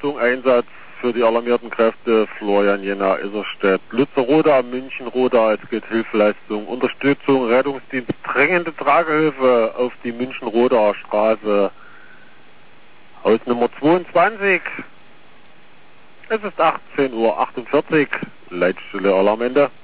Achtung, Einsatz für die alarmierten Kräfte, Florian Jena, Iserstedt, Lützerath am München-Roda, es geht Hilfeleistung, Unterstützung, Rettungsdienst, drängende Tragehilfe auf die München-Roda Straße, Haus Nummer 22. Es ist 18:48 Uhr, Leitstelle Alarmende.